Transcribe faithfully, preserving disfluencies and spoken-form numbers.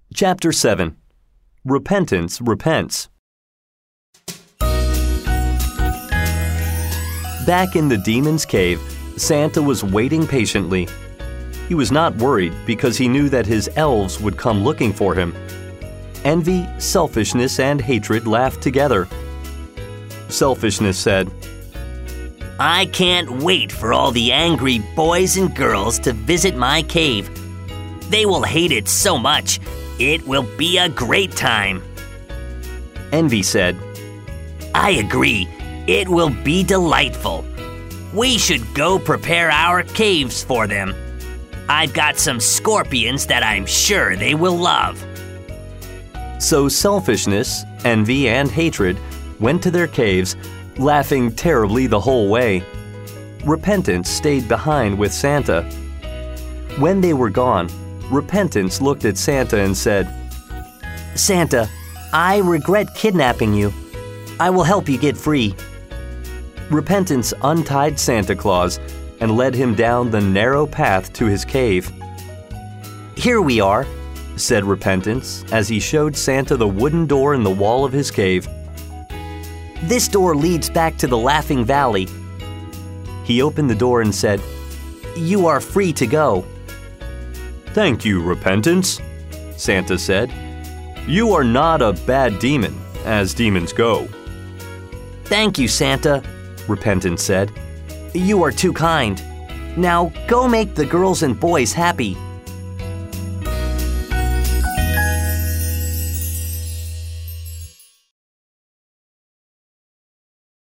Chapter seven. Repentance Repents. Back in the demon's cave, Santa was waiting patiently. He was not worried because he knew that his elves would come looking for him. Envy, selfishness, and hatred laughed together. Selfishness said, "I can't wait for all the angry boys and girls to visit my cave. They will hate it so much. It will be a great time." Envy said, "I agree. It will be delightful. We should go prepare our caves for them. I've got some scorpions that I'm sure they will love." So selfishness, envy, and hatred went to their caves, laughing terribly the whole way. Repentance stayed behind with Santa. When they were gone, Repentance looked at Santa and said, "Santa, I regret kidnapping you. I will help you get free." Repentance untied Santa Claus and led him down the narrow path to his cave. "Here we are," said Repentance as he showed Santa the wooden door in the wall of his cave. "This door leads back to the Laughing Valley." He opened the door and said, "You are free to go." "Thank you, Repentance," Santa said. "You are not a bad demon, as demons go." "Thank you, Santa," Repentance said. "You are too kind. Now go make the girls and boys happy."